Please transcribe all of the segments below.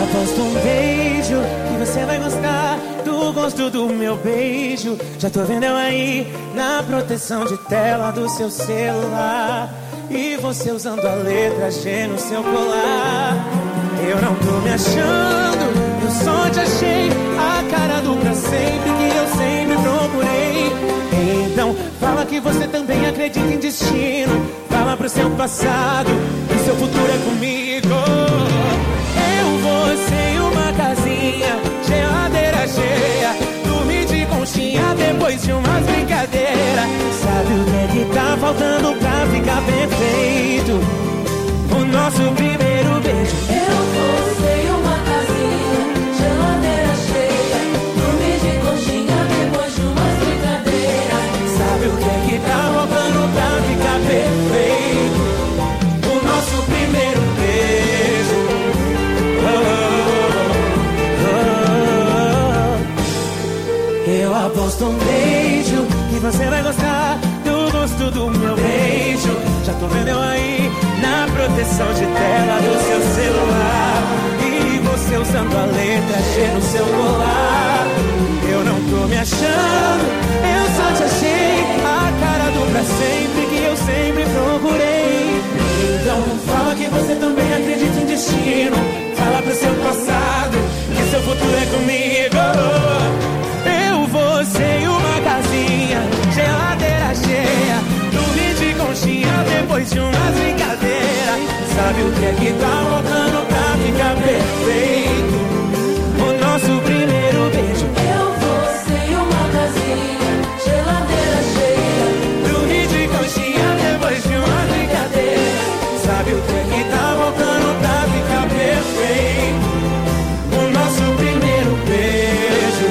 aposto um beijo que você vai gostar do gosto do meu beijo. Já tô vendo eu aí na proteção de tela do seu celular, e você usando a letra G no seu colar. Eu não tô me achando, eu só te achei a cara do pra sempre que eu sempre procurei. Então fala que você também acredita em destino. Fala pro seu passado que seu futuro é comigo. Eu, você e uma casinha, geladeira cheia, dormir de conchinha depois de umas brincadeiras. Sabe o que é que tá faltando pra ficar perfeito? O nosso primeiro beijo. Eu, você e uma casinha, geladeira cheia, dormir de conchinha depois de umas brincadeiras. Sabe o que é que tá faltando pra ficar perfeito? O nosso primeiro beijo. Eu aposto um beijo que você vai gostar do gosto do meu beijo. Já tô vendo eu aí na proteção de tela do seu celular, e você usando a letra G no seu colar. Eu não tô me achando, eu só te achei a cara do pra sempre que eu sempre procurei. Então fala que você também acredita em destino. Fala pro seu passado que seu futuro é comigo. Eu, você e uma casinha, geladeira cheia, dormir de conchinha depois de umas brincadeiras. Sabe o que é que tá faltando pra ficar perfeito? O nosso primeiro beijo. Eu, você e uma casinha, geladeira cheia, dormir de conchinha depois de umas brincadeiras. Sabe o que é que tá faltando pra ficar perfeito? O nosso primeiro beijo.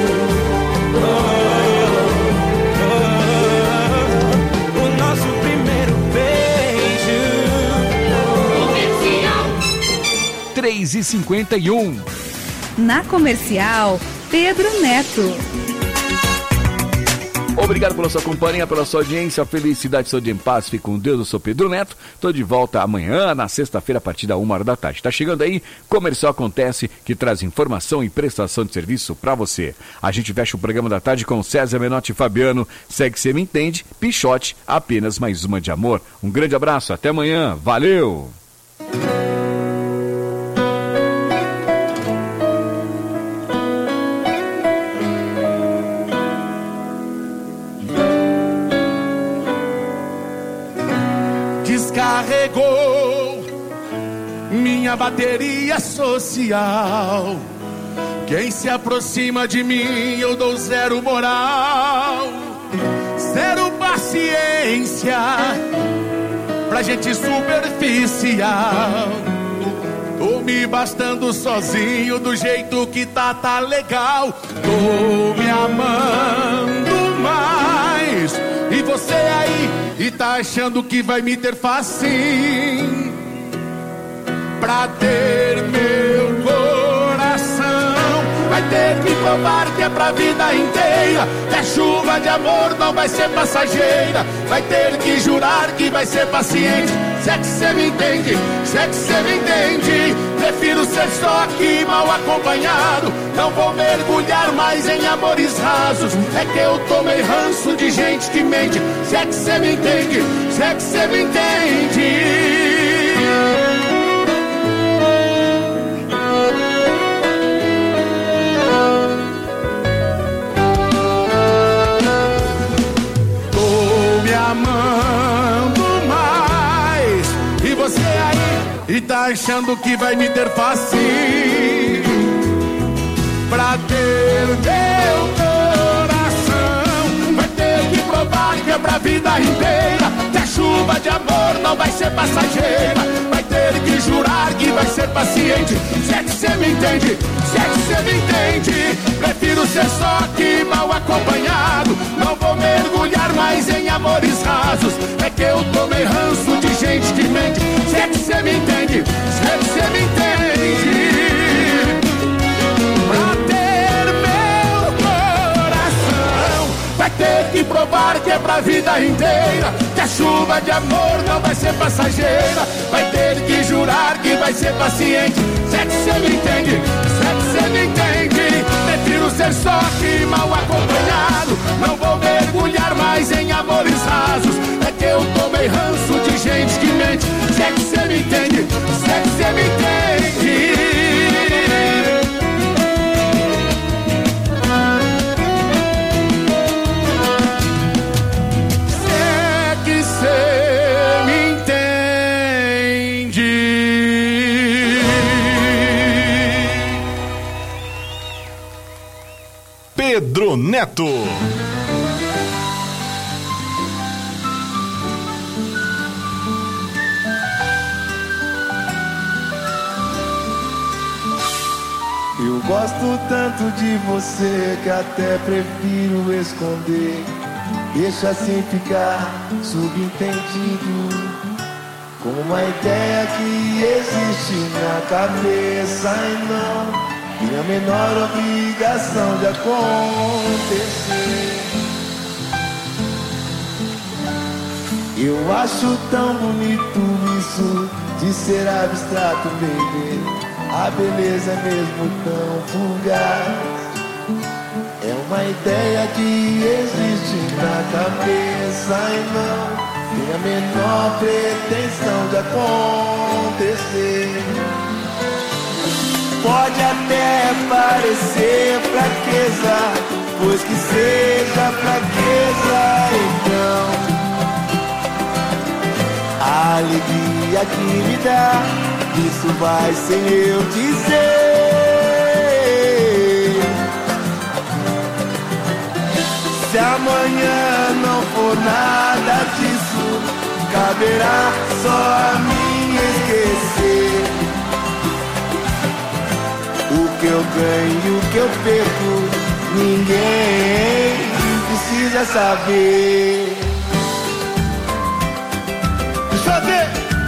O nosso primeiro beijo. 3h51. Na Comercial, Pedro Neto. Obrigado pela sua companhia, pela sua audiência. Felicidade, saúde em paz. Fique com Deus. Eu sou Pedro Neto. Tô de volta amanhã, na sexta-feira, a partir da 1h. Tá chegando aí, Comercial Acontece, que traz informação e prestação de serviço pra você. A gente fecha o programa da tarde com César Menotti e Fabiano. Segue Cê Me Entende, Pichote, apenas mais uma de amor. Um grande abraço, até amanhã. Valeu! Descarregou minha bateria social. Quem se aproxima de mim eu dou zero moral, zero paciência pra gente superficial. Tô me bastando sozinho, do jeito que tá legal. Tô me amando mais, e você aí, e tá achando que vai me ter facinho pra ter meu coração. Vai ter que provar que é pra vida inteira, que a chuva de amor não vai ser passageira. Vai ter que jurar que vai ser paciente. Se é que cê me entende, se é que cê me entende. Prefiro ser só aqui mal acompanhado. Não vou mergulhar mais em amores rasos. É que eu tomei ranço de gente que mente. Se é que cê me entende, se é que cê me entende. Amando mais, e você aí, e tá achando que vai me ter fácil pra ter meu coração. Vai ter que provar que é pra vida inteira, que a chuva de amor não vai ser passageira. Vai ter que jurar que vai ser paciente. Se é que cê me entende, se é que cê me entende. Prefiro ser só aqui mal acompanhado. Não vou mergulhar mais em amores rasos. É que eu tomei ranço de gente que mente. Se é que cê me entende, se é que cê me entende. Pra ter meu coração, vai ter que provar que é pra vida inteira, que a chuva de amor não vai ser passageira. Vai ter que jurar que vai ser paciente. Se é que cê me entende, Pedro Neto. Eu gosto tanto de você que até prefiro esconder. Deixa assim ficar subentendido, com uma ideia que existe na cabeça e não tem a menor obrigação de acontecer. Eu acho tão bonito isso de ser abstrato, baby. A beleza é mesmo tão fugaz. É uma ideia que existe na cabeça e não tem a menor pretensão de acontecer. Pode até parecer fraqueza, pois que seja fraqueza então. A alegria que me dá, isso vai sem eu dizer. Se amanhã não for nada disso, caberá só a mim esquecer. O que eu ganho e o que eu perco, ninguém precisa saber. Deixa eu ver.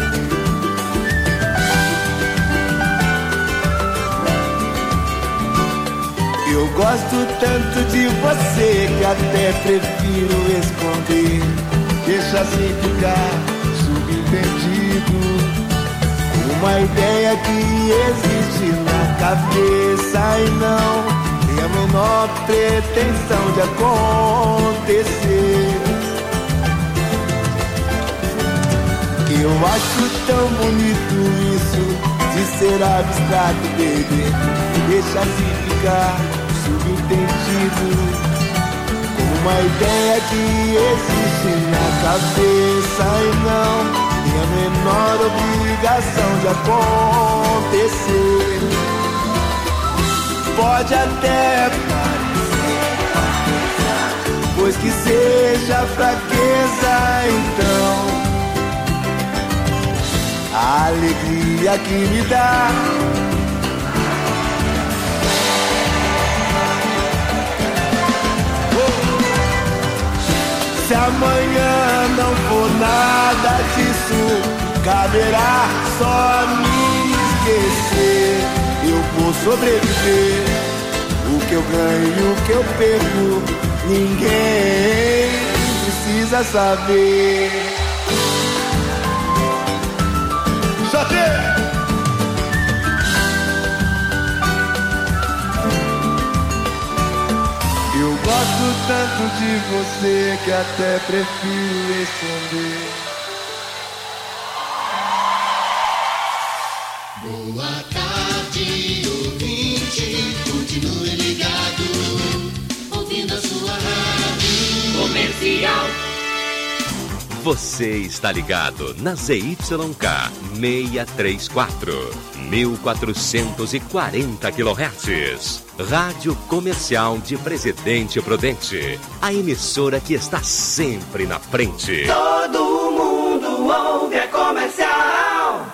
Eu gosto tanto de você que até prefiro esconder. Deixa assim ficar subentendido, uma ideia que existe na cabeça e não tem a menor pretensão de acontecer. Eu acho tão bonito isso de ser abstrato, baby. Deixa assim ficar subentendido, como uma ideia que existe na cabeça e não tem a menor obrigação de acontecer. Pode até parecer fraqueza, pois que seja fraqueza então. A alegria que me dá, se amanhã não for nada disso, caberá só a mim esquecer. Eu vou sobreviver, o que eu ganho e o que eu perco, ninguém precisa saber. Eu gosto tanto de você que até prefiro esconder. Boa tarde, ouvinte, continue ligado, ouvindo a sua rádio comercial. Você está ligado na ZYK 634, 1440 kHz. Rádio Comercial de Presidente Prudente. A emissora que está sempre na frente. Todo mundo ouve a Comercial.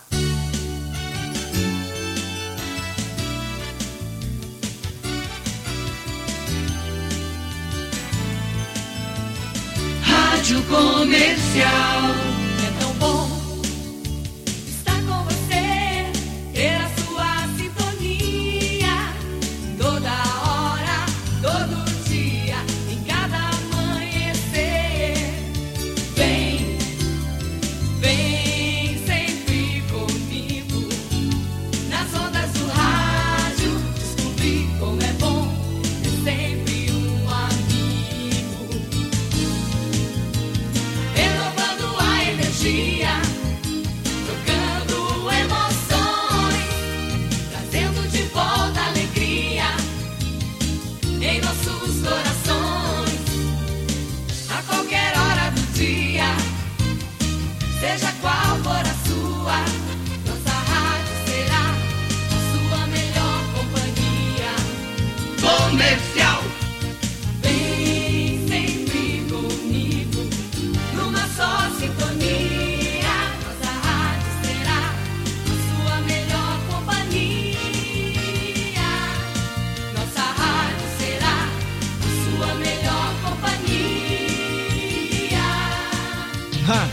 Rádio Comercial. É tão bom estar com você, ter a sua sintonia, toda hora, todo dia, em cada amanhecer. Vem, vem sempre comigo, nas ondas do rádio, descobrir como é bom ter sempre um amigo. Renovando a energia, trocando emoções, trazendo de volta alegria em nossos corações. A qualquer hora do dia, seja qual for a sua, nossa rádio será a sua melhor companhia. Comercial.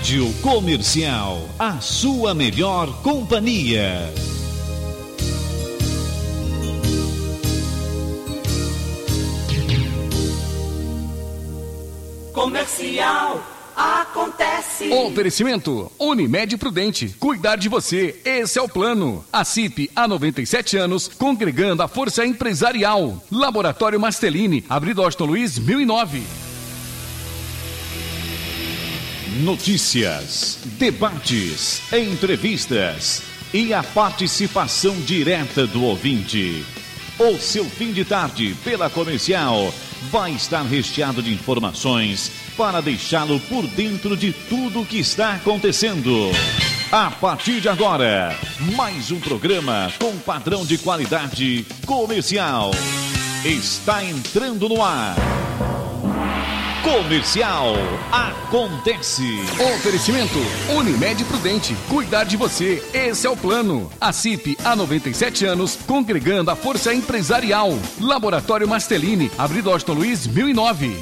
Rádio Comercial, a sua melhor companhia. Comercial acontece. Oferecimento Unimed Prudente. Cuidar de você, esse é o plano. A CIP há 97 anos, congregando a força empresarial. Laboratório Mastelini, Avenida Washington Luiz, 1009. Notícias, debates, entrevistas e a participação direta do ouvinte. O seu fim de tarde pela Comercial vai estar recheado de informações para deixá-lo por dentro de tudo o que está acontecendo. A partir de agora, mais um programa com padrão de qualidade Comercial. Está entrando no ar. Comercial acontece. Oferecimento Unimed Prudente. Cuidar de você, esse é o plano. A CIP há 97 anos, congregando a força empresarial. Laboratório Mastelini, Avenida Washington Luiz, 1009.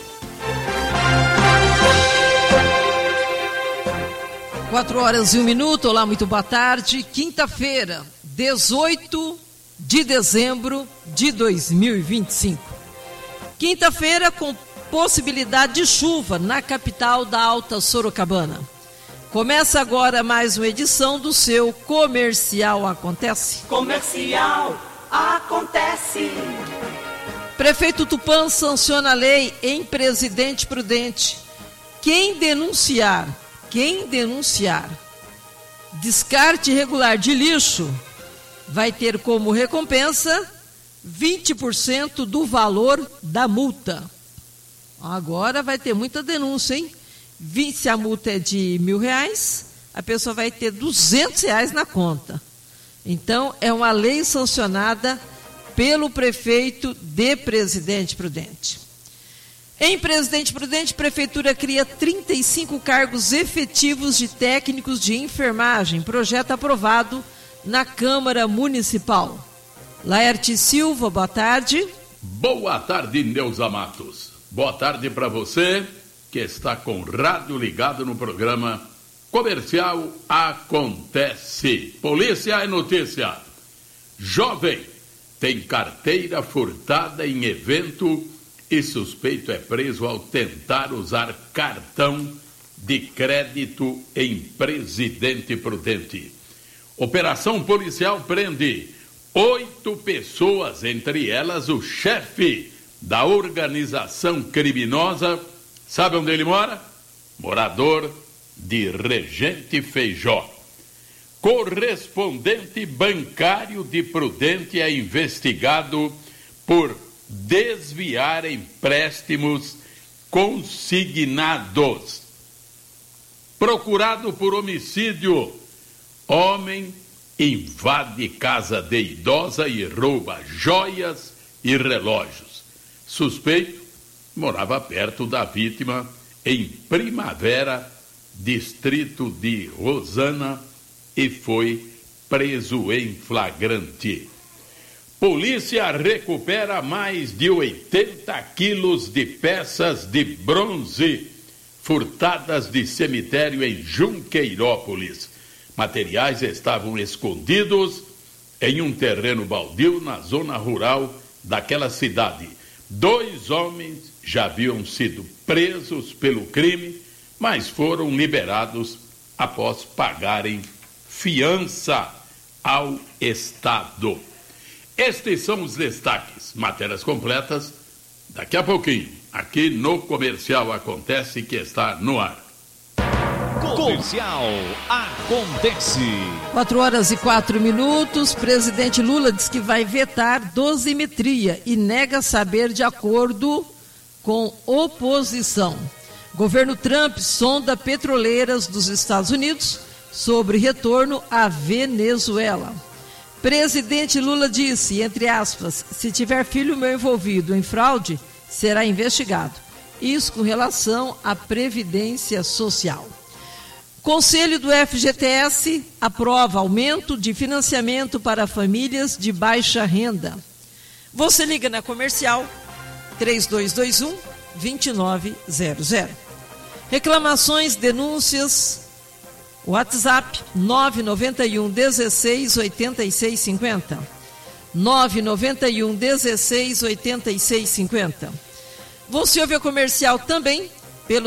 Quatro horas e 1 minuto. Olá, muito boa tarde. Quinta-feira, 18 de dezembro de 2025. Quinta-feira com possibilidade de chuva na capital da Alta Sorocabana. Começa agora mais uma edição do seu Comercial Acontece. Comercial acontece. Prefeito Tupã sanciona a lei em Presidente Prudente. Quem denunciar descarte irregular de lixo vai ter como recompensa 20% do valor da multa. Agora vai ter muita denúncia, hein? Se a multa é de R$1.000, a pessoa vai ter R$200 na conta. Então, é uma lei sancionada pelo prefeito de Presidente Prudente. Em Presidente Prudente, a Prefeitura cria 35 cargos efetivos de técnicos de enfermagem. Projeto aprovado na Câmara Municipal. Laerte Silva, boa tarde. Boa tarde, Neuza Matos. Boa tarde para você que está com o rádio ligado no programa Comercial Acontece. Polícia é notícia. Jovem tem carteira furtada em evento e suspeito é preso ao tentar usar cartão de crédito em Presidente Prudente. Operação policial prende 8 pessoas, entre elas o chefe da organização criminosa. Sabe onde ele mora? Morador de Regente Feijó. Correspondente bancário de Prudente é investigado por desviar empréstimos consignados. Procurado por homicídio, homem invade casa de idosa e rouba joias e relógios. Suspeito morava perto da vítima em Primavera, distrito de Rosana, e foi preso em flagrante. Polícia recupera mais de 80 quilos de peças de bronze furtadas de cemitério em Junqueirópolis. Materiais estavam escondidos em um terreno baldio na zona rural daquela cidade. 2 homens já haviam sido presos pelo crime, mas foram liberados após pagarem fiança ao Estado. Estes são os destaques. Matérias completas daqui a pouquinho, aqui no Comercial Acontece, que está no ar. Comercial Acontece. 4 horas e 4 minutos. Presidente Lula diz que vai vetar dosimetria e nega saber de acordo com oposição. Governo Trump sonda petroleiras dos Estados Unidos sobre retorno à Venezuela. Presidente Lula disse, entre aspas, se tiver filho meu envolvido em fraude, será investigado. Isso com relação à Previdência Social. Conselho do FGTS aprova aumento de financiamento para famílias de baixa renda. Você liga na Comercial 3221-2900. Reclamações, denúncias, WhatsApp 991 16 86 50. 991 16 86 50. Você ouve a Comercial também pelo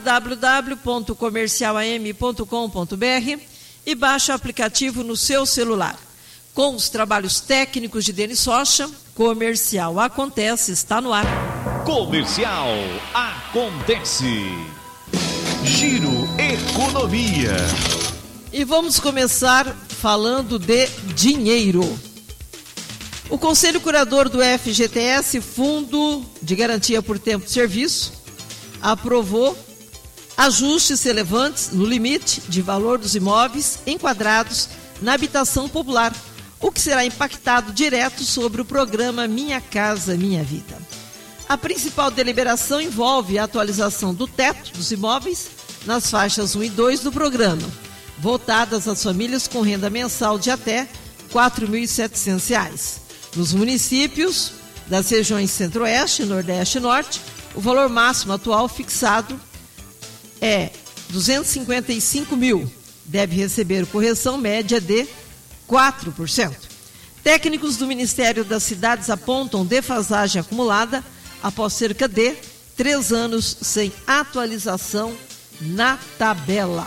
www.comercialam.com.br e baixa o aplicativo no seu celular. Com os trabalhos técnicos de Denis Rocha, Comercial Acontece está no ar. Comercial Acontece. Giro Economia. E vamos começar falando de dinheiro. O Conselho Curador do FGTS, Fundo de Garantia por Tempo de Serviço, aprovou ajustes relevantes no limite de valor dos imóveis enquadrados na habitação popular, o que será impactado direto sobre o programa Minha Casa Minha Vida. A principal deliberação envolve a atualização do teto dos imóveis nas faixas 1 e 2 do programa, voltadas às famílias com renda mensal de até R$ 4.700. Nos municípios das regiões Centro-Oeste, Nordeste e Norte, o valor máximo atual fixado é R$ 255 mil. Deve receber correção média de 4%. Técnicos do Ministério das Cidades apontam defasagem acumulada após cerca de 3 anos sem atualização na tabela.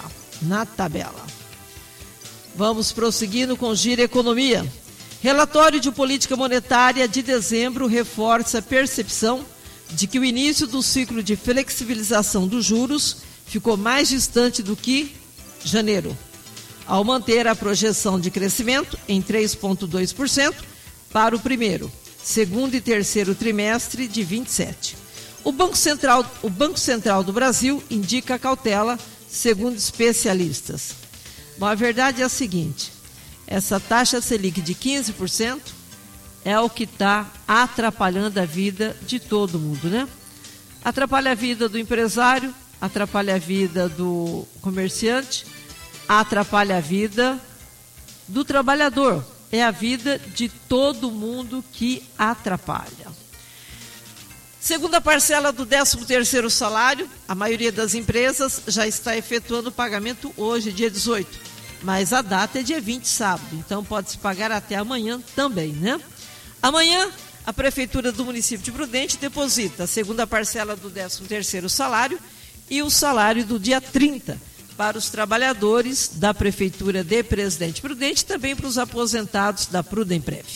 Vamos prosseguindo com Giro Economia. Relatório de política monetária de dezembro reforça a percepção de que o início do ciclo de flexibilização dos juros ficou mais distante do que janeiro, ao manter a projeção de crescimento em 3,2% para o primeiro, segundo e terceiro trimestre de 27. O Banco Central do Brasil indica cautela, segundo especialistas. Bom, a verdade é a seguinte: essa taxa Selic de 15% é o que está atrapalhando a vida de todo mundo, né? Atrapalha a vida do empresário, atrapalha a vida do comerciante, atrapalha a vida do trabalhador. É a vida de todo mundo que atrapalha. Segunda parcela do 13º salário, a maioria das empresas já está efetuando o pagamento hoje, dia 18. Mas a data é dia 20, sábado, então pode-se pagar até amanhã também, né? Amanhã, a Prefeitura do município de Prudente deposita a segunda parcela do 13º salário e o salário do dia 30 para os trabalhadores da Prefeitura de Presidente Prudente e também para os aposentados da Prudemprev.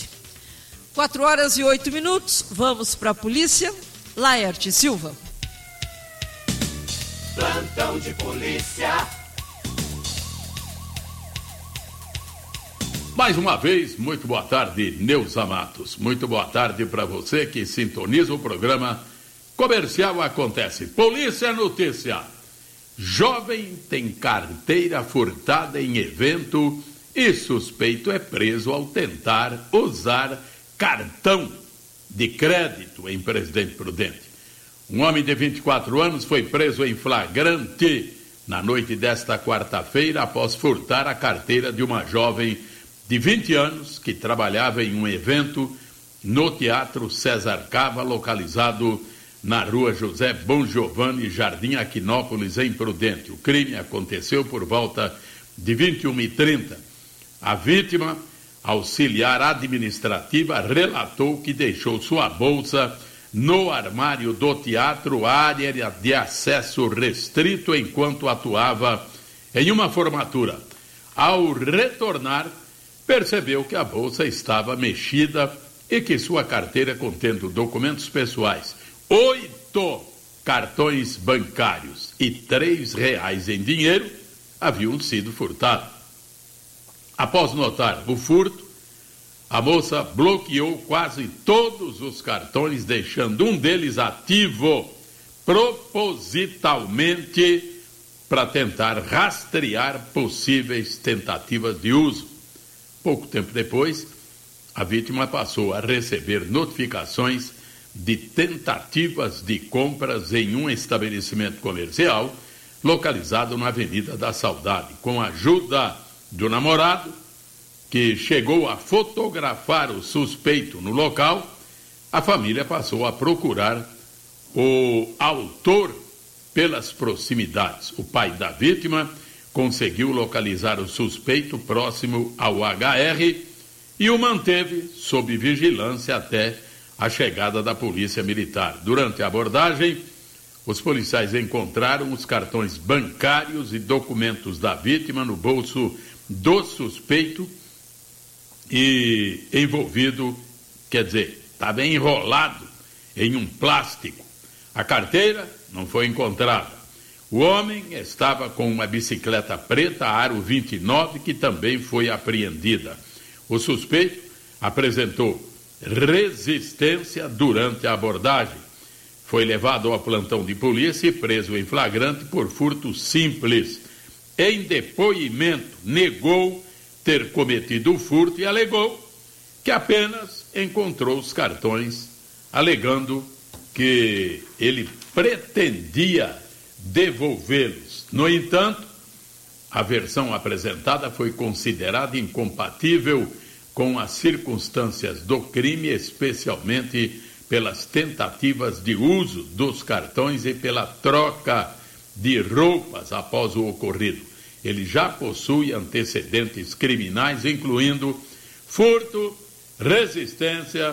4h08, vamos para a polícia. Laerte Silva. Plantão de polícia. Mais uma vez, muito boa tarde, Neuza Matos. Muito boa tarde para você que sintoniza o programa Comercial Acontece. Polícia Notícia. Jovem tem carteira furtada em evento e suspeito é preso ao tentar usar cartão de crédito em Presidente Prudente. Um homem de 24 anos foi preso em flagrante na noite desta quarta-feira após furtar a carteira de uma jovem de 20 anos que trabalhava em um evento no Teatro César Cava, localizado na rua José Bom Giovanni, Jardim Aquinópolis, em Prudente. O crime aconteceu por volta de 21h30. A vítima, auxiliar administrativa, relatou que deixou sua bolsa no armário do teatro, área de acesso restrito, enquanto atuava em uma formatura. Ao retornar, percebeu que a bolsa estava mexida e que sua carteira, contendo documentos pessoais, 8 cartões bancários e R$3 em dinheiro, haviam sido furtados. Após notar o furto, a moça bloqueou quase todos os cartões, deixando um deles ativo propositalmente para tentar rastrear possíveis tentativas de uso. Pouco tempo depois, a vítima passou a receber notificações de tentativas de compras em um estabelecimento comercial localizado na Avenida da Saudade. Com a ajuda do namorado, que chegou a fotografar o suspeito no local, a família passou a procurar o autor pelas proximidades. O pai da vítima conseguiu localizar o suspeito próximo ao HR e o manteve sob vigilância até a chegada da Polícia Militar. Durante a abordagem, os policiais encontraram os cartões bancários e documentos da vítima no bolso do suspeito e envolvido, estava enrolado em um plástico. A carteira não foi encontrada. O homem estava com uma bicicleta preta, aro 29, que também foi apreendida. O suspeito apresentou resistência durante a abordagem. Foi levado ao plantão de polícia e preso em flagrante por furto simples. Em depoimento, negou ter cometido o furto e alegou que apenas encontrou os cartões, alegando que ele pretendia devolvê-los. No entanto, a versão apresentada foi considerada incompatível com as circunstâncias do crime, especialmente pelas tentativas de uso dos cartões e pela troca de roupas após o ocorrido. Ele já possui antecedentes criminais, incluindo furto, resistência,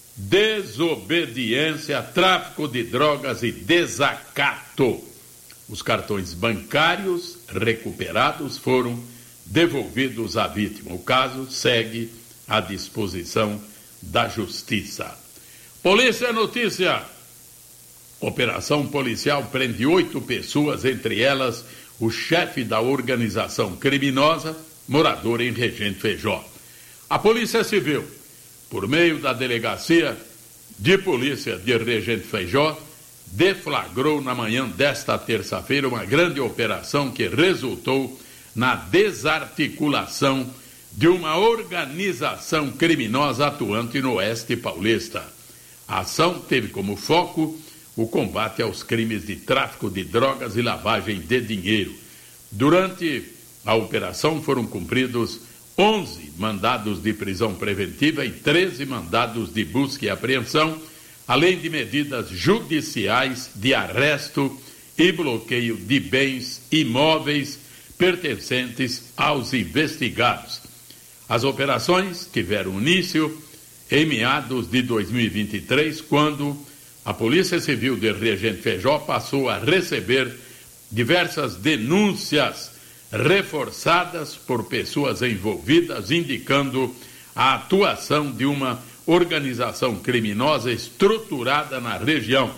desobediência, tráfico de drogas e desacato. Os cartões bancários recuperados foram devolvidos à vítima. O caso segue à disposição da Justiça. Polícia Notícia. Operação policial prende 8 pessoas, entre elas o chefe da organização criminosa, morador em Regente Feijó. A Polícia Civil, por meio da Delegacia de Polícia de Regente Feijó, deflagrou na manhã desta terça-feira uma grande operação que resultou na desarticulação de uma organização criminosa atuante no Oeste Paulista. A ação teve como foco o combate aos crimes de tráfico de drogas e lavagem de dinheiro. Durante a operação foram cumpridos 11 mandados de prisão preventiva e 13 mandados de busca e apreensão, além de medidas judiciais de arresto e bloqueio de bens imóveis pertencentes aos investigados. As operações tiveram início em meados de 2023, quando a Polícia Civil de Regente Feijó passou a receber diversas denúncias reforçadas por pessoas envolvidas, indicando a atuação de uma organização criminosa estruturada na região.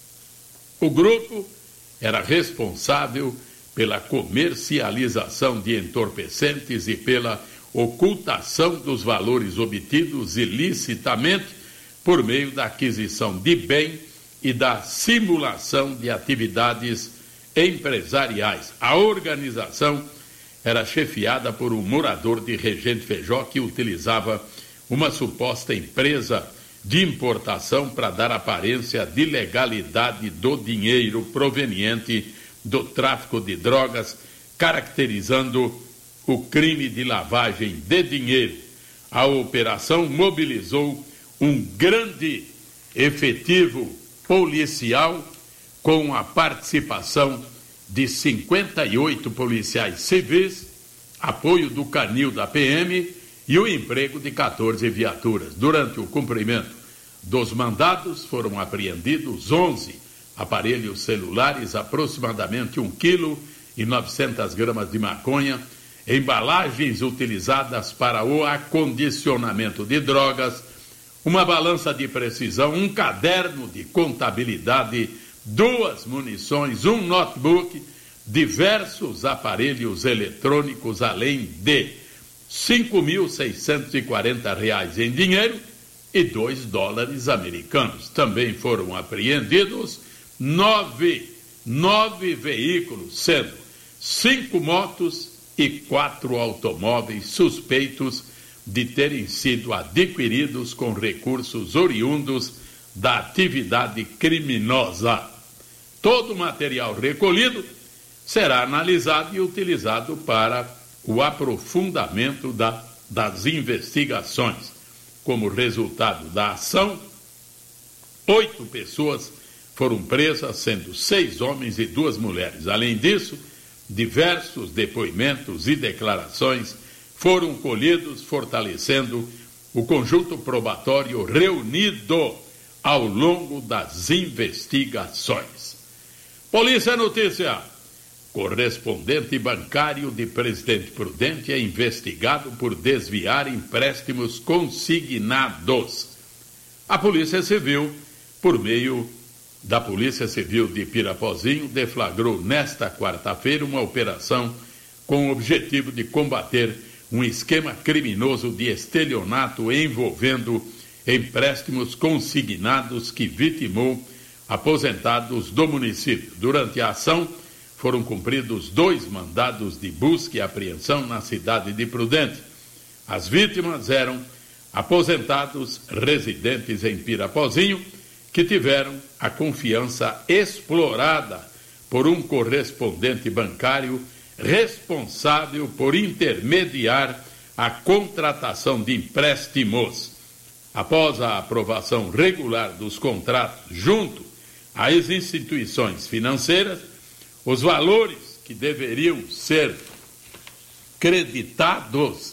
O grupo era responsável pela comercialização de entorpecentes e pela ocultação dos valores obtidos ilicitamente por meio da aquisição de bem e da simulação de atividades empresariais. A organização era chefiada por um morador de Regente Feijó que utilizava uma suposta empresa de importação para dar aparência de legalidade do dinheiro proveniente do tráfico de drogas, caracterizando o crime de lavagem de dinheiro. A operação mobilizou um grande efetivo policial com a participação de 58 policiais civis, apoio do canil da PM e o emprego de 14 viaturas. Durante o cumprimento dos mandados foram apreendidos 11 aparelhos celulares, aproximadamente 1 quilo e 900 gramas de maconha, embalagens utilizadas para o acondicionamento de drogas, uma balança de precisão, um caderno de contabilidade, 2 munições, um notebook, diversos aparelhos eletrônicos, além de R$ 5.640 em dinheiro e $2 americanos. Também foram apreendidos 9 veículos, sendo 5 motos e 4 automóveis suspeitos de terem sido adquiridos com recursos oriundos da atividade criminosa. Todo o material recolhido será analisado e utilizado para o aprofundamento das investigações. Como resultado da ação, 8 pessoas foram presas, sendo 6 homens e 2 mulheres. Além disso, diversos depoimentos e declarações foram colhidos, fortalecendo o conjunto probatório reunido ao longo das investigações. Polícia Notícia. Correspondente bancário de Presidente Prudente é investigado por desviar empréstimos consignados. A Polícia Civil, por meio da Polícia Civil de Pirapozinho, deflagrou nesta quarta-feira uma operação com o objetivo de combater um esquema criminoso de estelionato envolvendo empréstimos consignados que vitimou aposentados do município. Durante a ação, foram cumpridos 2 mandados de busca e apreensão na cidade de Prudente. As vítimas eram aposentados residentes em Pirapozinho, que tiveram a confiança explorada por um correspondente bancário responsável por intermediar a contratação de empréstimos. Após a aprovação regular dos contratos junto às instituições financeiras, os valores que deveriam ser creditados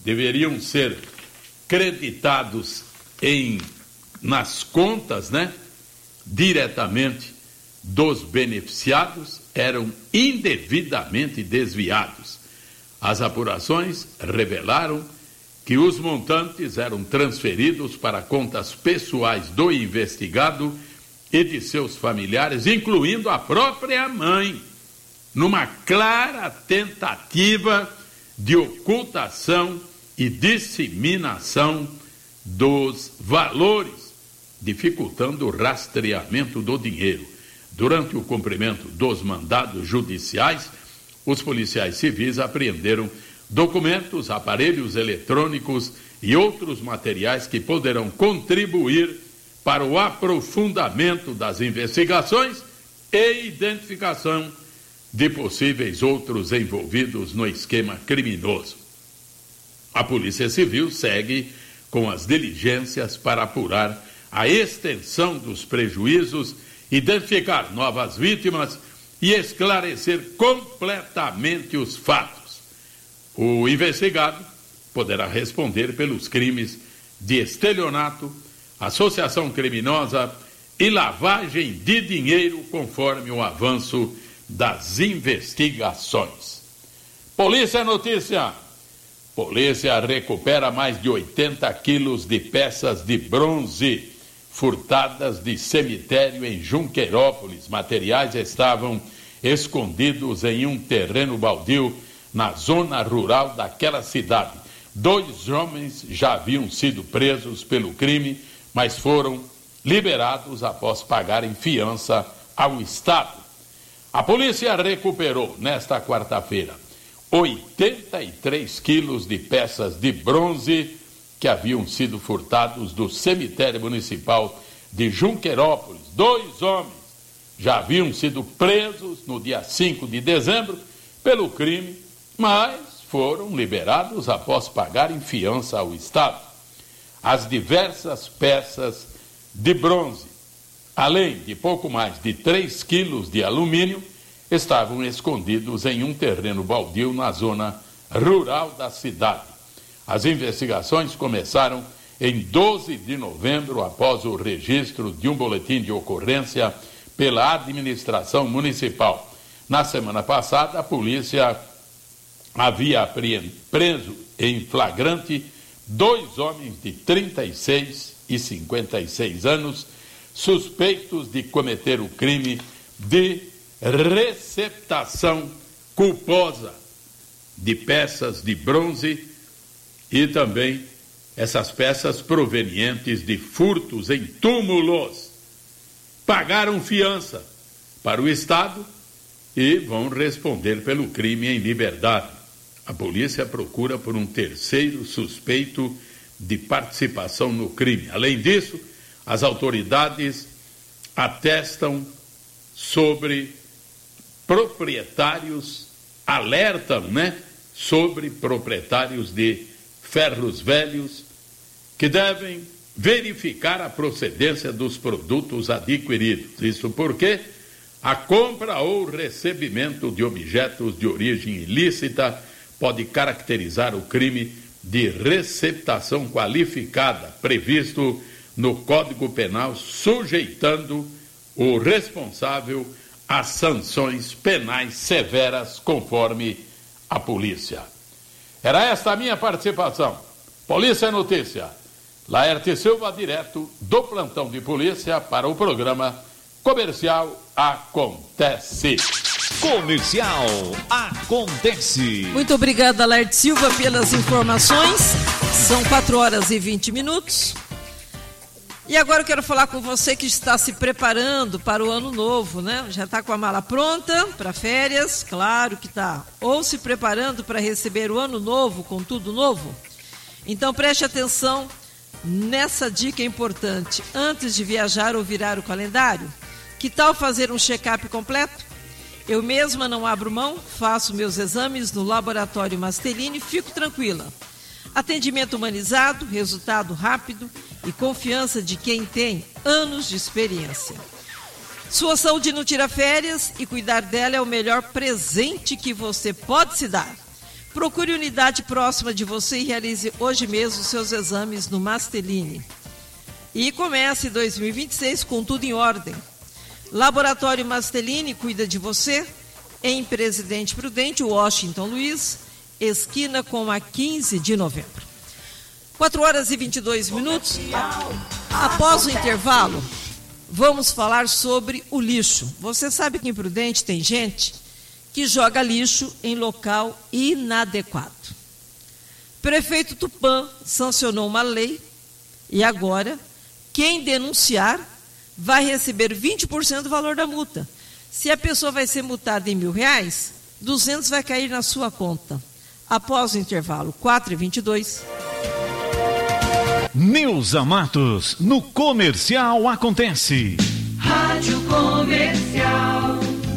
nas contas, diretamente dos beneficiados, eram indevidamente desviados. As apurações revelaram que os montantes eram transferidos para contas pessoais do investigado e de seus familiares, incluindo a própria mãe, numa clara tentativa de ocultação e disseminação dos valores, dificultando o rastreamento do dinheiro. Durante o cumprimento dos mandados judiciais, os policiais civis apreenderam documentos, aparelhos eletrônicos e outros materiais que poderão contribuir para o aprofundamento das investigações e identificação de possíveis outros envolvidos no esquema criminoso. A Polícia Civil segue com as diligências para apurar a extensão dos prejuízos, identificar novas vítimas e esclarecer completamente os fatos. O investigado poderá responder pelos crimes de estelionato, associação criminosa e lavagem de dinheiro, conforme o avanço das investigações. Polícia Notícia. Polícia recupera mais de 80 quilos de peças de bronze furtadas de cemitério em Junqueirópolis. Materiais estavam escondidos em um terreno baldio na zona rural daquela cidade. 2 homens já haviam sido presos pelo crime, mas foram liberados após pagarem fiança ao Estado. A polícia recuperou, nesta quarta-feira, 83 quilos de peças de bronze que haviam sido furtados do cemitério municipal de Junqueirópolis. 2 homens já haviam sido presos no dia 5 de dezembro pelo crime, mas foram liberados após pagarem fiança ao Estado. As diversas peças de bronze, além de pouco mais de 3 quilos de alumínio, estavam escondidos em um terreno baldio na zona rural da cidade. As investigações começaram em 12 de novembro, após o registro de um boletim de ocorrência pela administração municipal. Na semana passada, a polícia havia preso em flagrante 2 homens de 36 e 56 anos, suspeitos de cometer o crime de receptação culposa de peças de bronze e também essas peças provenientes de furtos em túmulos. Pagaram fiança para o Estado e vão responder pelo crime em liberdade. A polícia procura por um terceiro suspeito de participação no crime. Além disso, as autoridades atestam sobre proprietários, alertam, sobre proprietários de ferros velhos que devem verificar a procedência dos produtos adquiridos. Isso porque a compra ou recebimento de objetos de origem ilícita pode caracterizar o crime de receptação qualificada, previsto no Código Penal, sujeitando o responsável a sanções penais severas, conforme a polícia. Era esta a minha participação. Polícia é Notícia. Laerte Silva, direto do plantão de polícia, para o programa Comercial Acontece. Comercial Acontece. Muito obrigada, Laerte Silva, pelas informações. São 4h20. E agora eu quero falar com você que está se preparando para o ano novo, né? Já está com a mala pronta para férias, claro que está. Ou se preparando para receber o ano novo com tudo novo. Então preste atenção nessa dica importante. Antes de viajar ou virar o calendário, que tal fazer um check-up completo? Eu mesma não abro mão, faço meus exames no Laboratório Mastelini e fico tranquila. Atendimento humanizado, resultado rápido e confiança de quem tem anos de experiência. Sua saúde não tira férias e cuidar dela é o melhor presente que você pode se dar. Procure unidade próxima de você e realize hoje mesmo seus exames no Mastelini. E comece 2026 com tudo em ordem. Laboratório Mastelini cuida de você em Presidente Prudente, Washington Luiz, esquina com a 15 de novembro. 4h22. Após o intervalo, vamos falar sobre o lixo. Você sabe que em Prudente tem gente que joga lixo em local inadequado. Prefeito Tupã sancionou uma lei e agora quem denunciar vai receber 20% do valor da multa. Se a pessoa vai ser multada em R$1.000, 200 vai cair na sua conta. Após o intervalo, 4h22. Neuza Matos, no Comercial Acontece. Rádio Comercial.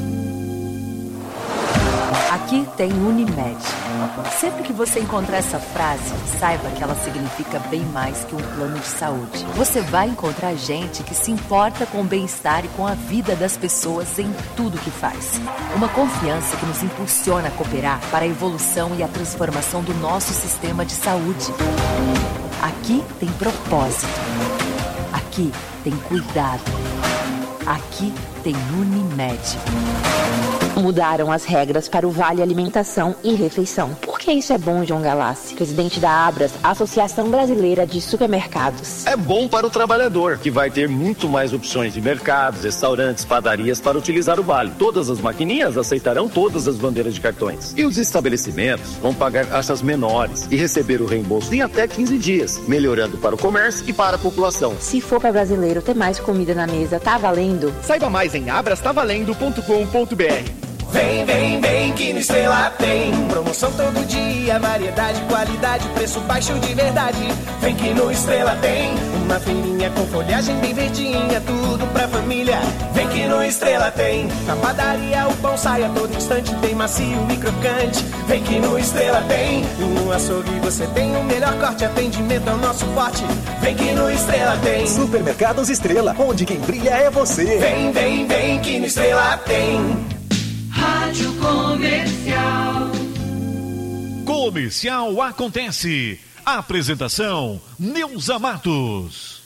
Aqui tem Unimed. Sempre que você encontrar essa frase, saiba que ela significa bem mais que um plano de saúde. Você vai encontrar gente que se importa com o bem-estar e com a vida das pessoas em tudo que faz. Uma confiança que nos impulsiona a cooperar para a evolução e a transformação do nosso sistema de saúde. Aqui tem propósito. Aqui tem cuidado. Aqui tem Unimed. Mudaram as regras para o Vale Alimentação e Refeição. Por que isso é bom, João Galassi, presidente da Abras, Associação Brasileira de Supermercados? É bom para o trabalhador, que vai ter muito mais opções de mercados, restaurantes, padarias para utilizar o Vale. Todas as maquininhas aceitarão todas as bandeiras de cartões. E os estabelecimentos vão pagar taxas menores e receber o reembolso em até 15 dias, melhorando para o comércio e para a população. Se for para brasileiro ter mais comida na mesa, tá valendo? Saiba mais em abrastavalendo.com.br. Vem, vem, vem que no Estrela tem promoção todo dia, variedade, qualidade, preço baixo de verdade. Vem que no Estrela tem uma feirinha com folhagem bem verdinha, tudo pra família. Vem que no Estrela tem na padaria o pão sai a todo instante, tem macio e crocante. Vem que no Estrela tem e no açougue você tem o melhor corte, atendimento é o nosso forte. Vem que no Estrela tem Supermercados Estrela, onde quem brilha é você. Vem, vem, vem que no Estrela tem. Rádio Comercial. Comercial Acontece. Apresentação, Neuza Matos.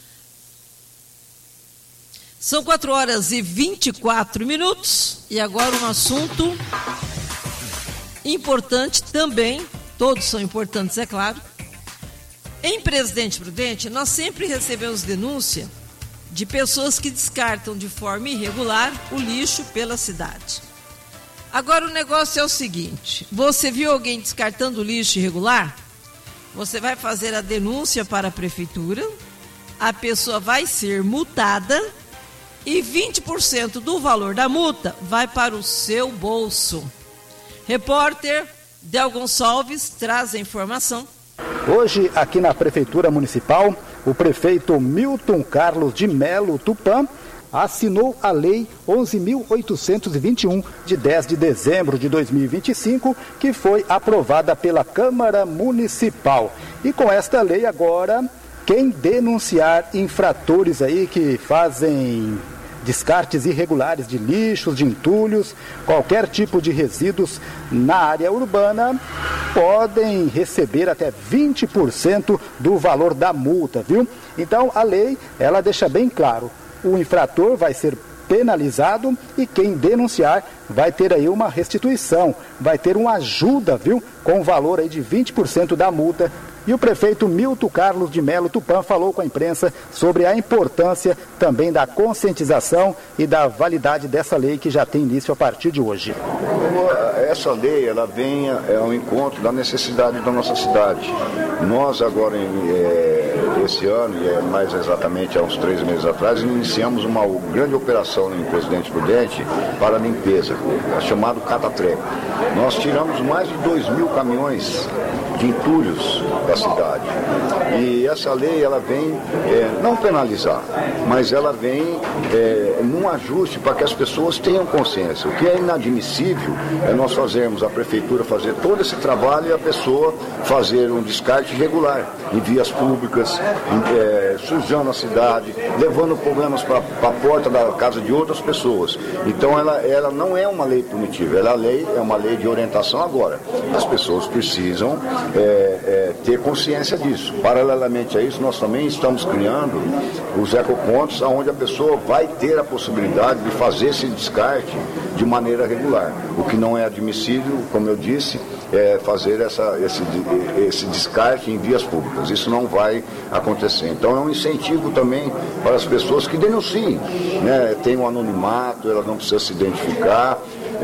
São 4h24. E agora um assunto importante também. Todos são importantes, é claro. Em Presidente Prudente, nós sempre recebemos denúncia de pessoas que descartam de forma irregular o lixo pela cidade. Agora o negócio é o seguinte: você viu alguém descartando lixo irregular? Você vai fazer a denúncia para a prefeitura, a pessoa vai ser multada e 20% do valor da multa vai para o seu bolso. Repórter Del Gonçalves traz a informação. Hoje, aqui na Prefeitura Municipal, o prefeito Milton Carlos de Melo Tupã assinou a Lei 11.821, de 10 de dezembro de 2025, que foi aprovada pela Câmara Municipal. E com esta lei agora, quem denunciar infratores aí que fazem descartes irregulares de lixos, de entulhos, qualquer tipo de resíduos na área urbana, podem receber até 20% do valor da multa, viu? Então, a lei, ela deixa bem claro, o infrator vai ser penalizado e quem denunciar vai ter aí uma restituição, vai ter uma ajuda, viu? Com o valor aí de 20% da multa. E o prefeito Milton Carlos de Melo Tupã falou com a imprensa sobre a importância também da conscientização e da validade dessa lei que já tem início a partir de hoje. Essa lei, ela vem ao encontro da necessidade da nossa cidade. Nós agora, esse ano, e mais exatamente há uns 3 meses atrás, iniciamos uma grande operação em Presidente Prudente para a limpeza, chamado Catatreco. Nós tiramos mais de 2.000 caminhões de entulhos da cidade. E essa lei, ela vem não penalizar, mas ela vem num ajuste para que as pessoas tenham consciência. O que é inadmissível é nós fazermos, a prefeitura fazer todo esse trabalho e a pessoa fazer um descarte irregular em vias públicas, sujando a cidade, levando problemas para a porta da casa de outras pessoas. Então ela não é uma lei punitiva, ela é uma lei de orientação agora. As pessoas precisam ter consciência disso. Paralelamente a isso, nós também estamos criando os ecopontos, onde a pessoa vai ter a possibilidade de fazer esse descarte de maneira regular. O que não é admissível, como eu disse, é fazer esse descarte em vias públicas. Isso não vai acontecer. Então é um incentivo também para as pessoas que denunciem, né? Tem um anonimato, ela não precisa se identificar,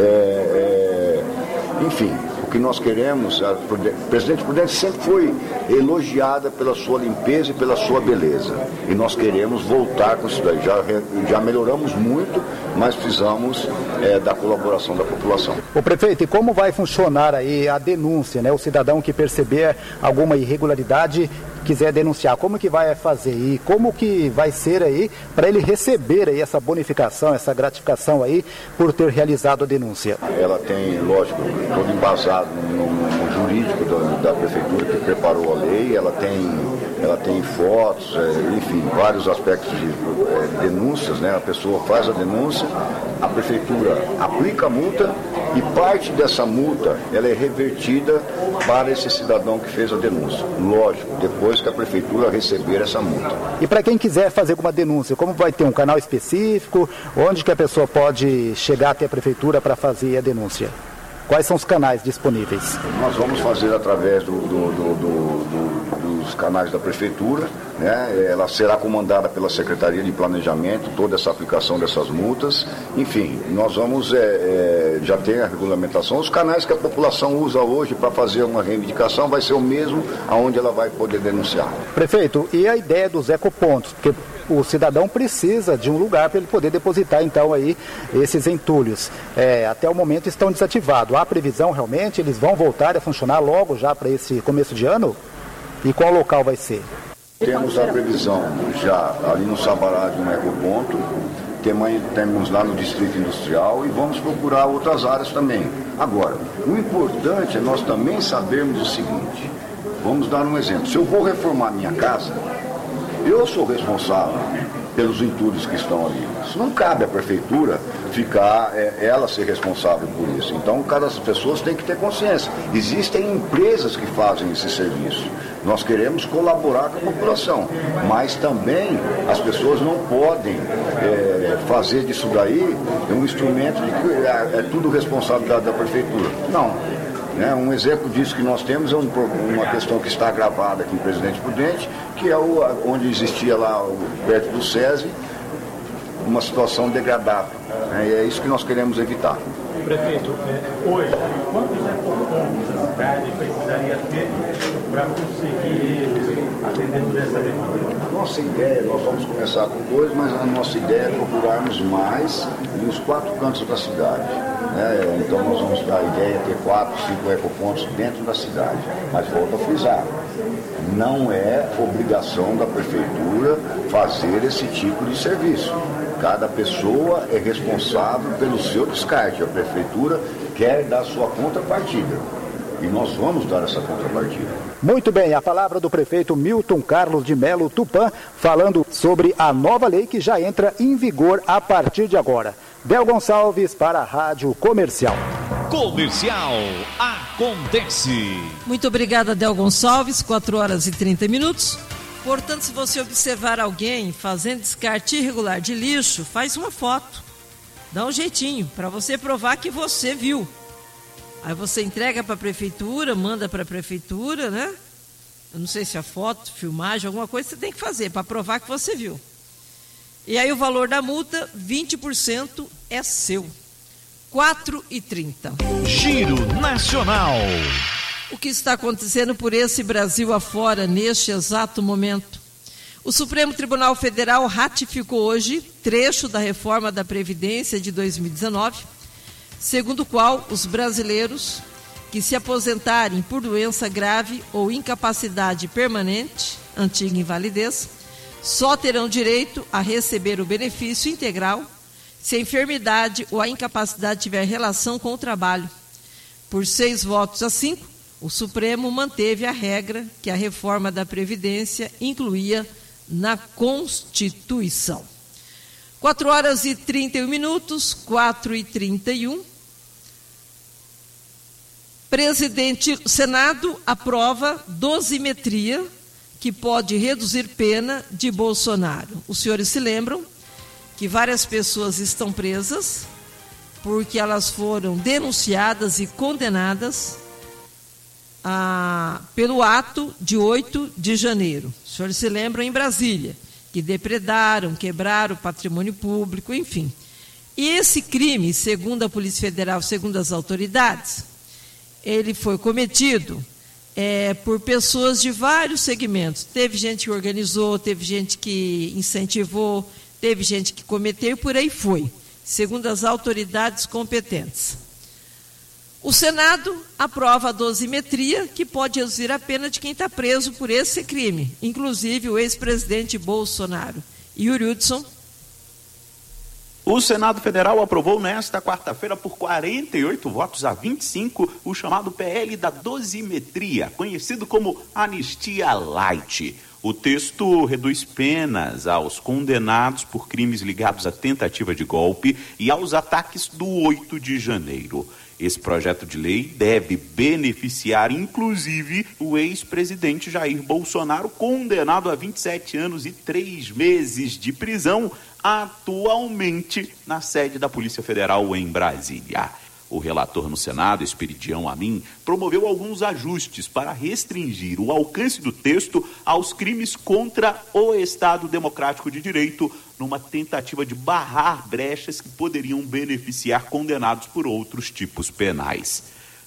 enfim. O que nós queremos, a Presidente Prudente sempre foi elogiada pela sua limpeza e pela sua beleza. E nós queremos voltar com isso daí. Já melhoramos muito, mas precisamos da colaboração da população. O prefeito, e como vai funcionar aí a denúncia, né? O cidadão que perceber alguma irregularidade quiser denunciar, como que vai fazer e como que vai ser aí para ele receber aí essa bonificação, essa gratificação aí por ter realizado a denúncia? Ela tem, lógico, todo embasado no jurídico da prefeitura que preparou a lei, ela tem fotos, enfim, vários aspectos de denúncias, né? A pessoa faz a denúncia, a prefeitura aplica a multa e parte dessa multa ela é revertida para esse cidadão que fez a denúncia. Lógico, depois que a prefeitura receber essa multa. E para quem quiser fazer alguma denúncia, como vai ter um canal específico? Onde que a pessoa pode chegar até a prefeitura para fazer a denúncia? Quais são os canais disponíveis? Nós vamos fazer através dos canais da prefeitura, né? Ela será comandada pela Secretaria de Planejamento, toda essa aplicação dessas multas. Enfim, nós vamos, já tem a regulamentação. Os canais que a população usa hoje para fazer uma reivindicação vai ser o mesmo aonde ela vai poder denunciar. Prefeito, e a ideia dos ecopontos? Porque o cidadão precisa de um lugar para ele poder depositar então aí esses entulhos. Até o momento estão desativados. Há previsão realmente? Eles vão voltar a funcionar logo já para esse começo de ano? E qual local vai ser? Temos a previsão já ali no Sabará de um ecoponto, temos lá no Distrito Industrial e vamos procurar outras áreas também. Agora, o importante é nós também sabermos o seguinte, vamos dar um exemplo, se eu vou reformar minha casa, eu sou responsável pelos entulhos que estão ali. Isso não cabe à prefeitura ficar, ela ser responsável por isso. Então, cada pessoa tem que ter consciência. Existem empresas que fazem esse serviço. Nós queremos colaborar com a população, mas também as pessoas não podem fazer disso daí um instrumento de que é tudo responsabilidade da prefeitura. Não. Um exemplo disso que nós temos é uma questão que está gravada aqui em Presidente Prudente, que é onde existia lá, perto do SESI, uma situação degradável. E é isso que nós queremos evitar. Prefeito, hoje, quantos ecopontos na cidade precisaria ter para conseguir atender essa demanda? A nossa ideia, nós vamos começar com 2, mas a nossa ideia é procurarmos mais nos 4 cantos da cidade. Então nós vamos dar a ideia de ter 4, 5 ecopontos dentro da cidade. Mas volto a frisar, não é obrigação da prefeitura fazer esse tipo de serviço. Cada pessoa é responsável pelo seu descarte. A prefeitura quer dar sua contrapartida. E nós vamos dar essa contrapartida. Muito bem, a palavra do prefeito Milton Carlos de Melo Tupã, falando sobre a nova lei que já entra em vigor a partir de agora. Del Gonçalves para a Rádio Comercial. Comercial acontece. Muito obrigada, Del Gonçalves, 4h30. Portanto, se você observar alguém fazendo descarte irregular de lixo, faz uma foto. Dá um jeitinho para você provar que você viu. Aí você entrega para a prefeitura, manda para a prefeitura, né? Eu não sei se é foto, filmagem, alguma coisa você tem que fazer para provar que você viu. E aí o valor da multa, 20% é seu. 4h30. Giro Nacional. O que está acontecendo por esse Brasil afora neste exato momento? O Supremo Tribunal Federal ratificou hoje trecho da reforma da Previdência de 2019, segundo o qual os brasileiros que se aposentarem por doença grave ou incapacidade permanente, antiga invalidez, só terão direito a receber o benefício integral se a enfermidade ou a incapacidade tiver relação com o trabalho. Por 6 votos a 5, o Supremo manteve a regra que a reforma da Previdência incluía na Constituição. 4h31, 4h31. Senado aprova dosimetria que pode reduzir pena de Bolsonaro. Os senhores se lembram que várias pessoas estão presas porque elas foram denunciadas e condenadas pelo ato de 8 de janeiro. Os senhores se lembram em Brasília, que depredaram, quebraram o patrimônio público, enfim. E esse crime, segundo a Polícia Federal, segundo as autoridades, ele foi cometido por pessoas de vários segmentos. Teve gente que organizou, teve gente que incentivou, teve gente que cometeu e por aí foi, segundo as autoridades competentes. O Senado aprova a dosimetria que pode reduzir a pena de quem está preso por esse crime, inclusive o ex-presidente Bolsonaro. Yuri Hudson. O Senado Federal aprovou nesta quarta-feira por 48 votos a 25 o chamado PL da dosimetria, conhecido como Anistia Light. O texto reduz penas aos condenados por crimes ligados à tentativa de golpe e aos ataques do 8 de janeiro. Esse projeto de lei deve beneficiar, inclusive, o ex-presidente Jair Bolsonaro, condenado a 27 anos e 3 meses de prisão, atualmente na sede da Polícia Federal em Brasília. O relator no Senado, Esperidião Amin, promoveu alguns ajustes para restringir o alcance do texto aos crimes contra o Estado Democrático de Direito, numa tentativa de barrar brechas que poderiam beneficiar condenados por outros tipos penais.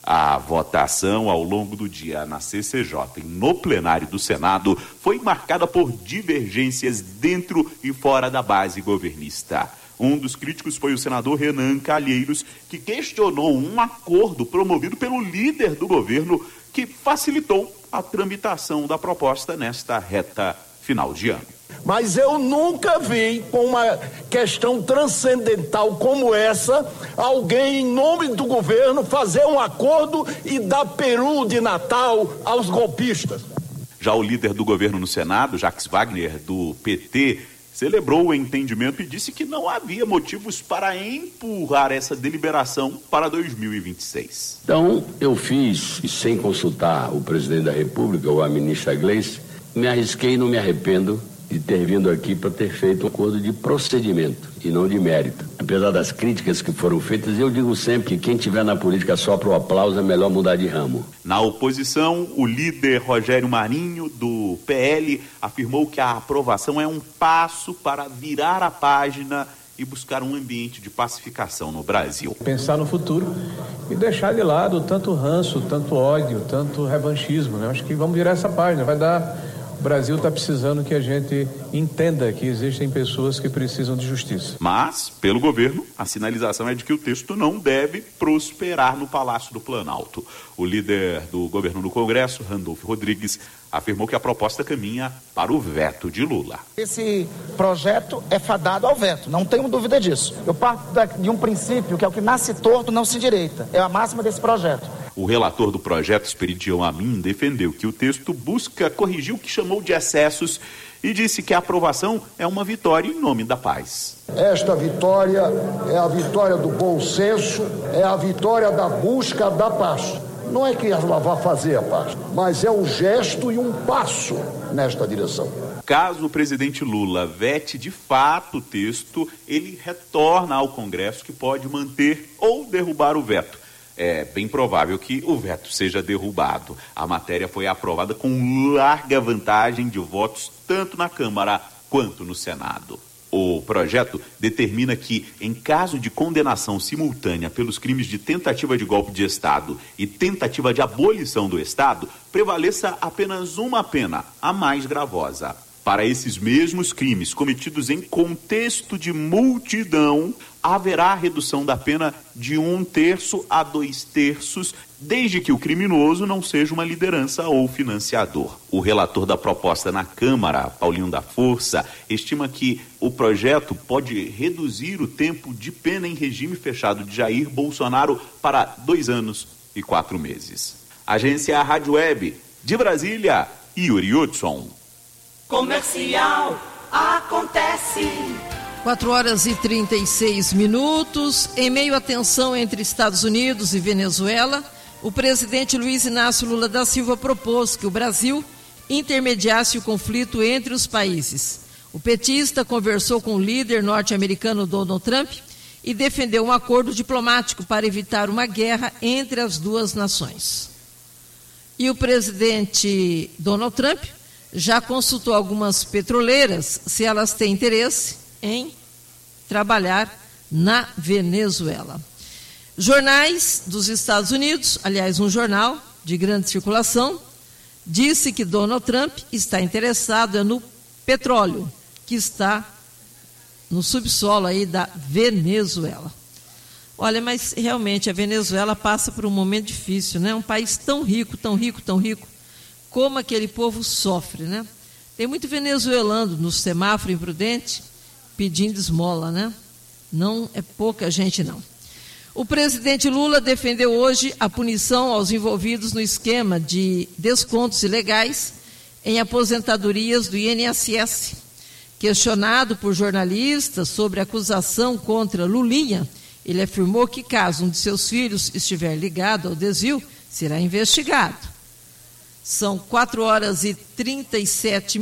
A votação ao longo do dia na CCJ e no plenário do Senado foi marcada por divergências dentro e fora da base governista. Um dos críticos foi o senador Renan Calheiros, que questionou um acordo promovido pelo líder do governo que facilitou a tramitação da proposta nesta reta final de ano. Mas eu nunca vi, com uma questão transcendental como essa, alguém em nome do governo fazer um acordo e dar peru de Natal aos golpistas. Já o líder do governo no Senado, Jacques Wagner, do PT, celebrou o entendimento e disse que não havia motivos para empurrar essa deliberação para 2026. Então, eu fiz, sem consultar o presidente da República ou a ministra Gleice, me arrisquei e não me arrependo de ter vindo aqui para ter feito um acordo de procedimento e não de mérito. Apesar das críticas que foram feitas, eu digo sempre que quem estiver na política só para o aplauso é melhor mudar de ramo. Na oposição, o líder Rogério Marinho, do PL, afirmou que a aprovação é um passo para virar a página e buscar um ambiente de pacificação no Brasil. Pensar no futuro e deixar de lado tanto ranço, tanto ódio, tanto revanchismo, né? Acho que vamos virar essa página, vai dar... O Brasil está precisando que a gente entenda que existem pessoas que precisam de justiça. Mas, pelo governo, a sinalização é de que o texto não deve prosperar no Palácio do Planalto. O líder do governo no Congresso, Randolfo Rodrigues, afirmou que a proposta caminha para o veto de Lula. Esse projeto é fadado ao veto, não tenho dúvida disso. Eu parto de um princípio que é o que nasce torto não se endireita. É a máxima desse projeto. O relator do projeto, Esperidião Amin, defendeu que o texto busca corrigir o que chamou de excessos e disse que a aprovação é uma vitória em nome da paz. Esta vitória é a vitória do bom senso, é a vitória da busca da paz. Não é que ela vá fazer a paz, mas é um gesto e um passo nesta direção. Caso o presidente Lula vete de fato o texto, ele retorna ao Congresso, que pode manter ou derrubar o veto. É bem provável que o veto seja derrubado. A matéria foi aprovada com larga vantagem de votos tanto na Câmara quanto no Senado. O projeto determina que, em caso de condenação simultânea pelos crimes de tentativa de golpe de Estado e tentativa de abolição do Estado, prevaleça apenas uma pena, a mais gravosa. Para esses mesmos crimes cometidos em contexto de multidão, haverá redução da pena de 1/3 a 2/3, desde que o criminoso não seja uma liderança ou financiador. O relator da proposta na Câmara, Paulinho da Força, estima que o projeto pode reduzir o tempo de pena em regime fechado de Jair Bolsonaro para 2 anos e 4 meses. Agência Rádio Web, de Brasília, Yuri Hudson. Comercial acontece. 4h36. Em meio à tensão entre Estados Unidos e Venezuela, o presidente Luiz Inácio Lula da Silva propôs que o Brasil intermediasse o conflito entre os países. O petista conversou com o líder norte-americano Donald Trump e defendeu um acordo diplomático para evitar uma guerra entre as duas nações. E o presidente Donald Trump já consultou algumas petroleiras se elas têm interesse em trabalhar na Venezuela. Jornais dos Estados Unidos, aliás, um jornal de grande circulação, disse que Donald Trump está interessado no petróleo que está no subsolo aí da Venezuela. Olha, mas realmente a Venezuela passa por um momento difícil, né? Um país tão rico, tão rico, tão rico. Como aquele povo sofre, né? Tem muito venezuelano no semáforo imprudente pedindo esmola, né? Não é pouca gente, não. O presidente Lula defendeu hoje a punição aos envolvidos no esquema de descontos ilegais em aposentadorias do INSS. Questionado por jornalistas sobre a acusação contra Lulinha, ele afirmou que caso um de seus filhos estiver ligado ao desvio, será investigado. São 4h37,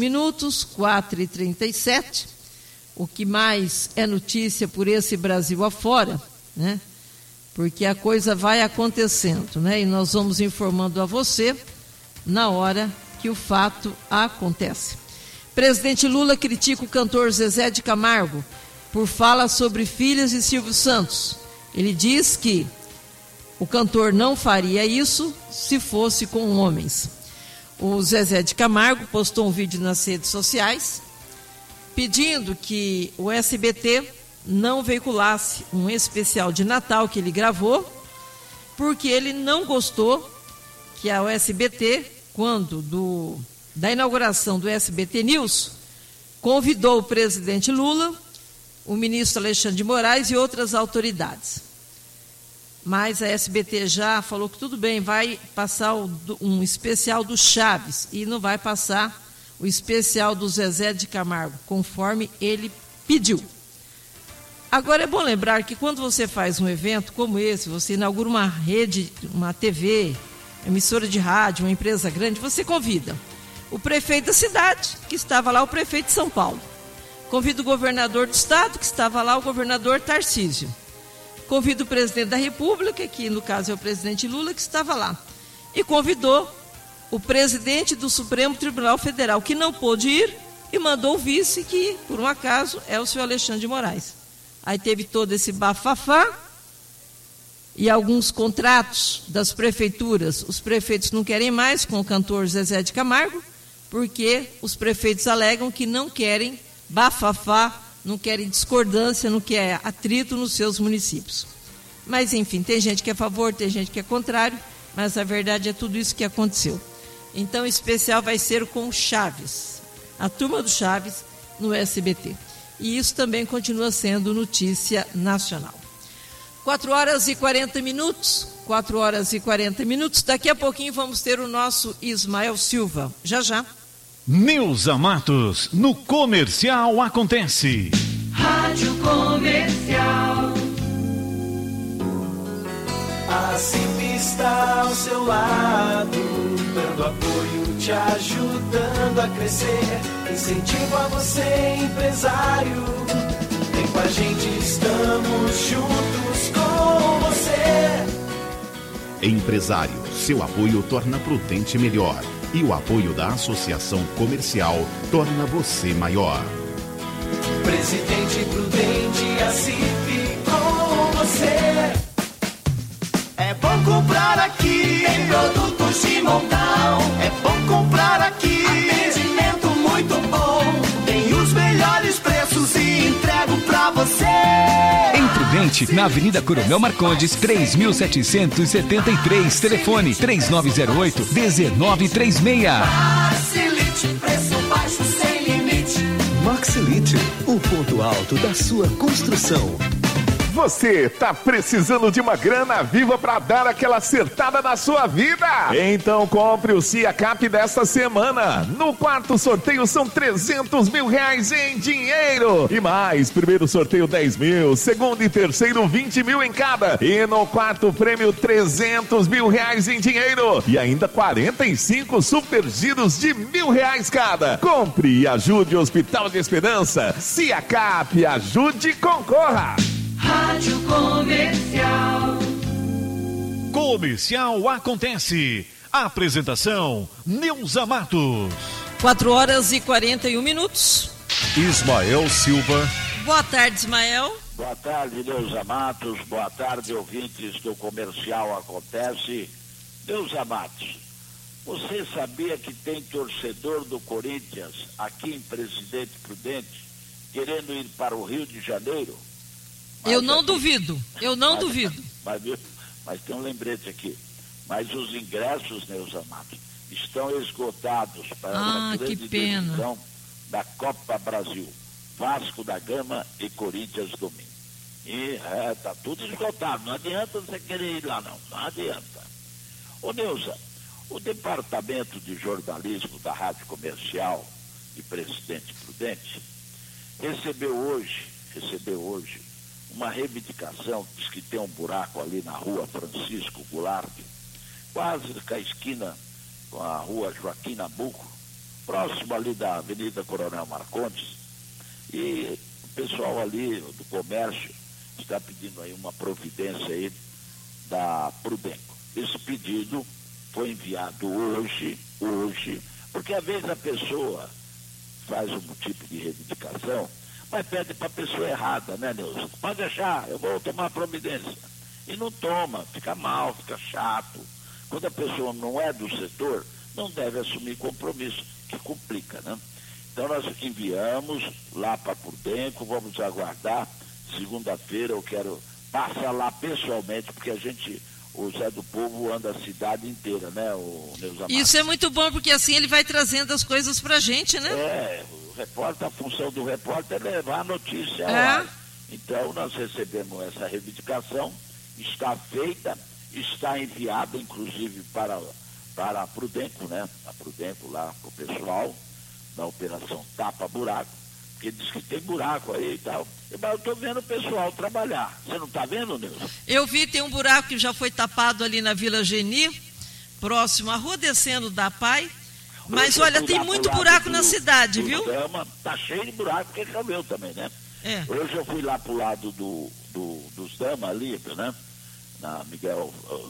4h37. O que mais é notícia por esse Brasil afora, né? Porque a coisa vai acontecendo, né? E nós vamos informando a você na hora que o fato acontece. Presidente Lula critica o cantor Zezé de Camargo por fala sobre filhas de Silvio Santos. Ele diz que o cantor não faria isso se fosse com homens. O Zezé de Camargo postou um vídeo nas redes sociais pedindo que o SBT não veiculasse um especial de Natal que ele gravou, porque ele não gostou que a SBT, quando da inauguração do SBT News, convidou o presidente Lula, o ministro Alexandre de Moraes e outras autoridades. Mas a SBT já falou que tudo bem, vai passar um especial do Chaves e não vai passar o especial do Zezé de Camargo, conforme ele pediu. Agora é bom lembrar que quando você faz um evento como esse, você inaugura uma rede, uma TV, emissora de rádio, uma empresa grande, você convida o prefeito da cidade, que estava lá, o prefeito de São Paulo. Convida o governador do estado, que estava lá, o governador Tarcísio. Convida o presidente da República, que no caso é o presidente Lula, que estava lá. E convidou o presidente do Supremo Tribunal Federal, que não pôde ir, e mandou o vice, que por um acaso é o senhor Alexandre de Moraes. Aí teve todo esse bafafá e alguns contratos das prefeituras. Os prefeitos não querem mais com o cantor Zezé de Camargo, porque os prefeitos alegam que não querem bafafá, não querem discordância, não querem atrito nos seus municípios. Mas, enfim, tem gente que é a favor, tem gente que é contrário, mas a verdade é tudo isso que aconteceu. Então, o especial vai ser com o Chaves, a turma do Chaves no SBT. E isso também continua sendo notícia nacional. 4 horas e 40 minutos. 4 horas e 40 minutos. Daqui a pouquinho vamos ter o nosso Ismael Silva. Já, já. Neuza Matos, no Comercial Acontece. Rádio Comercial. A CIP está ao seu lado, dando apoio, te ajudando a crescer. Incentivo a você, empresário. Vem com a gente, estamos juntos com você. Empresário, seu apoio torna Prudente melhor. E o apoio da Associação Comercial torna você maior. Presidente Prudente, a CIP com você. É bom comprar aqui, tem produtos de montão. É bom comprar aqui, atendimento muito bom. Tem os melhores preços e entrego pra você. Em Prudente, na Avenida Coronel Marcondes, 3773, telefone 3908-1936. Maxilite, preço baixo sem limite. Maxilite, o ponto alto da sua construção. Você tá precisando de uma grana viva para dar aquela acertada na sua vida? Então compre o Siacap desta semana. No quarto sorteio são 300 mil reais em dinheiro. E mais, primeiro sorteio 10 mil, segundo e terceiro 20 mil em cada. E no quarto prêmio 300 mil reais em dinheiro. E ainda 45 super giros de R$1.000 cada. Compre e ajude o Hospital de Esperança. Siacap, ajude e concorra. Rádio Comercial. Comercial Acontece. Apresentação, Neuza Matos. 4 horas e 41 minutos. Ismael Silva. Boa tarde, Ismael. Boa tarde, Neuza Matos. Boa tarde, ouvintes do Comercial Acontece. Neuza Matos, você sabia que tem torcedor do Corinthians aqui em Presidente Prudente querendo ir para o Rio de Janeiro? Eu não duvido, duvido. Mas tem um lembrete aqui. Mas os ingressos, Neuza Matos, estão esgotados para a grande decisão da Copa Brasil. Vasco da Gama e Corinthians domingo. E tá tudo esgotado. Não adianta você querer ir lá, não. Não adianta. Ô Neuza, o Departamento de Jornalismo da Rádio Comercial e Presidente Prudente recebeu hoje uma reivindicação, diz que tem um buraco ali na rua Francisco Goulart, quase com a esquina com a rua Joaquim Nabuco, próximo ali da Avenida Coronel Marcondes, e o pessoal ali do comércio está pedindo aí uma providência aí da Prudenco. Esse pedido foi enviado hoje, porque às vezes a pessoa faz um tipo de reivindicação, mas pede para a pessoa errada, né, Neuza? Pode deixar, eu vou tomar providência. E não toma, fica mal, fica chato. Quando a pessoa não é do setor, não deve assumir compromisso, que complica, né? Então nós enviamos lá para Prudente, vamos aguardar. Segunda-feira eu quero passar lá pessoalmente, porque o Zé do Povo anda a cidade inteira, né, o Neuza Matos? Isso é muito bom, porque assim ele vai trazendo as coisas pra gente, né? A função do repórter é levar a notícia lá. Então nós recebemos essa reivindicação, está feita, está enviada inclusive para a Prudenco, né? A Prudenco lá para o pessoal da operação Tapa Buraco, porque diz que tem buraco aí e tal. Mas eu estou vendo o pessoal trabalhar. Você não está vendo, Neuza? Eu vi, tem um buraco que já foi tapado ali na Vila Geni, próximo à rua descendo da Pai. Mas olha, tem muito buraco na cidade, viu? Tá cheio de buraco, porque choveu também, né? Hoje eu fui lá pro lado dos Dama ali, né? Na Miguel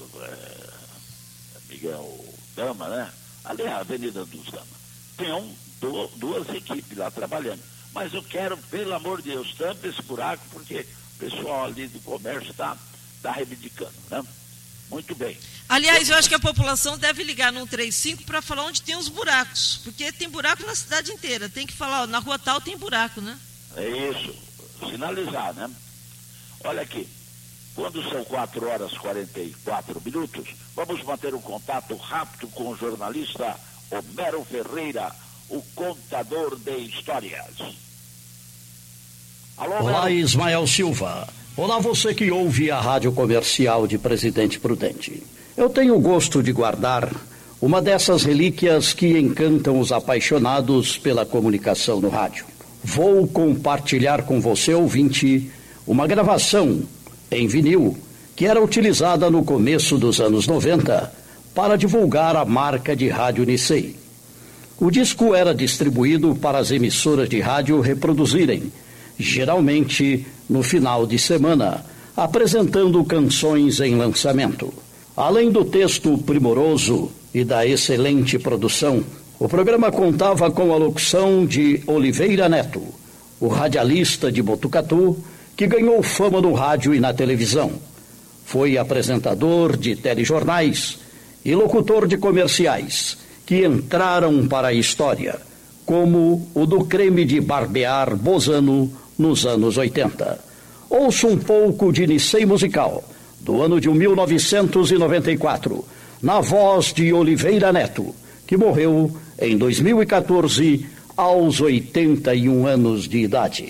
Dama, né? Ali é a Avenida dos Dama. Tem duas equipes lá trabalhando. Mas eu quero, pelo amor de Deus, tampa esse buraco, porque o pessoal ali do comércio tá reivindicando, né? Muito bem. Aliás, eu acho que a população deve ligar no 135 para falar onde tem os buracos, porque tem buraco na cidade inteira. Tem que falar, ó, na rua tal tem buraco, né? É isso, sinalizar, né? Olha aqui, quando são 4 horas e 44 minutos, vamos manter um contato rápido com o jornalista Homero Ferreira, o contador de histórias. Alô, olá, Ismael Silva. Olá, você que ouve a rádio comercial de Presidente Prudente. Eu tenho o gosto de guardar uma dessas relíquias que encantam os apaixonados pela comunicação no rádio. Vou compartilhar com você, ouvinte, uma gravação em vinil que era utilizada no começo dos anos 90 para divulgar a marca de rádio Nicei. O disco era distribuído para as emissoras de rádio reproduzirem, geralmente no final de semana, apresentando canções em lançamento. Além do texto primoroso e da excelente produção, o programa contava com a locução de Oliveira Neto, o radialista de Botucatu, que ganhou fama no rádio e na televisão. Foi apresentador de telejornais e locutor de comerciais, que entraram para a história, como o do creme de barbear Bozano nos anos 80. Ouça um pouco de Nicei Musical, do ano de 1994, na voz de Oliveira Neto, que morreu em 2014, aos 81 anos de idade.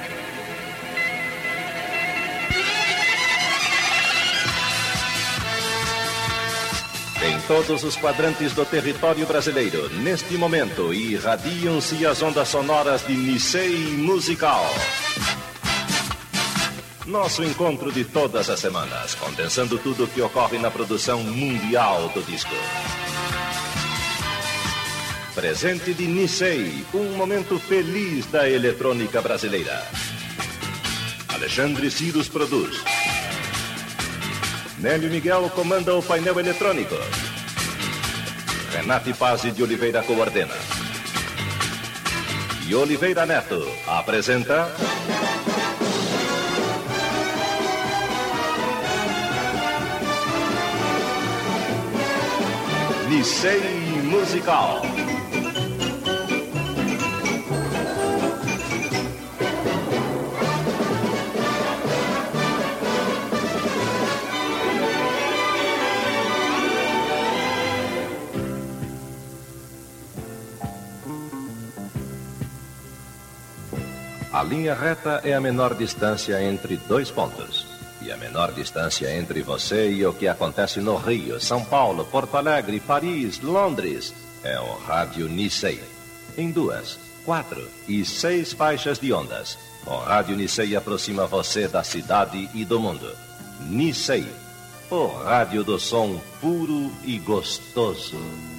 Em todos os quadrantes do território brasileiro, neste momento, irradiam-se as ondas sonoras de Nicei Musical. Nosso encontro de todas as semanas, condensando tudo o que ocorre na produção mundial do disco. Presente de Nicei, um momento feliz da eletrônica brasileira. Alexandre Cirus produz. Nélio Miguel comanda o painel eletrônico. Renate Paz de Oliveira coordena. E Oliveira Neto apresenta... Nicei Musical. A linha reta é a menor distância entre dois pontos. E a menor distância entre você e o que acontece no Rio, São Paulo, Porto Alegre, Paris, Londres, é o Rádio Nicei. Em 2, 4 e 6 faixas de ondas, o Rádio Nicei aproxima você da cidade e do mundo. Nicei, o rádio do som puro e gostoso.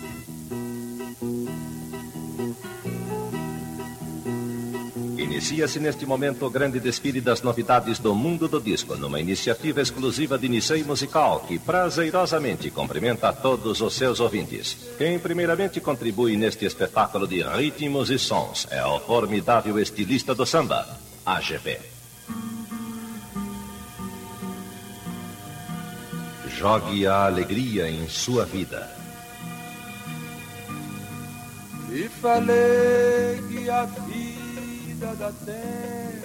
Inicia-se neste momento o grande desfile das novidades do mundo do disco, numa iniciativa exclusiva de Nicei Musical, que prazerosamente cumprimenta a todos os seus ouvintes. Quem primeiramente contribui neste espetáculo de ritmos e sons é o formidável estilista do samba, AGP. Jogue a alegria em sua vida. E falei que a vida dá tempo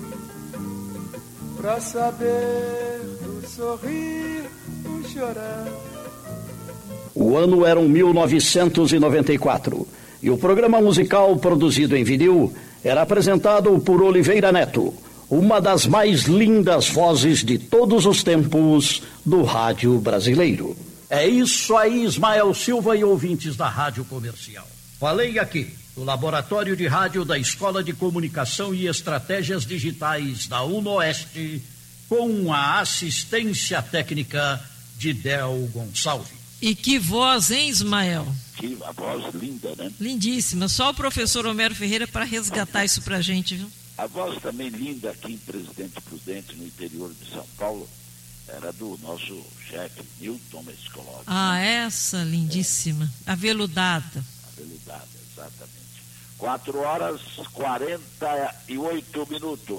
pra saber o sorrir, o chorar. O ano era 1994 e o programa musical produzido em vinil era apresentado por Oliveira Neto, uma das mais lindas vozes de todos os tempos do rádio brasileiro. É isso aí, Ismael Silva e ouvintes da Rádio Comercial. Falei aqui do Laboratório de Rádio da Escola de Comunicação e Estratégias Digitais da UNOeste, com a assistência técnica de Del Gonçalves. E que voz, hein, Ismael? Que a voz linda, né? Lindíssima. Só o professor Homero Ferreira para resgatar isso pra gente, viu? A voz também linda aqui em Presidente Prudente, no interior de São Paulo, era do nosso chefe, Newton Mescolodi. Ah, essa lindíssima. Aveludada. Aveludada, exatamente. 4 horas 48 minutos.